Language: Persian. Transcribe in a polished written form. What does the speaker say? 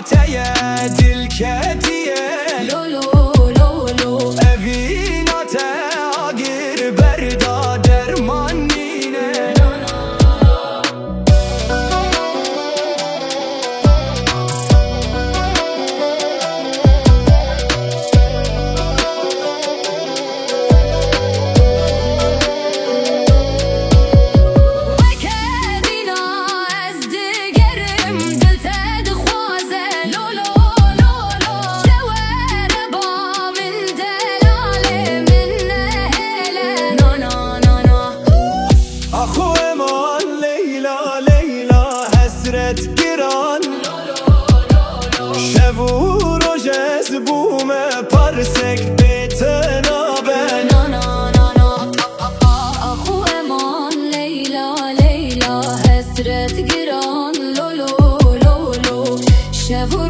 تیه دل کتیه لولو لولو اوینات آگیر بردا درمان نینه گران شب و روز از بوم پرسک بتنابن اخو امان لیلا لیلا حسرت گران لولو لولو شب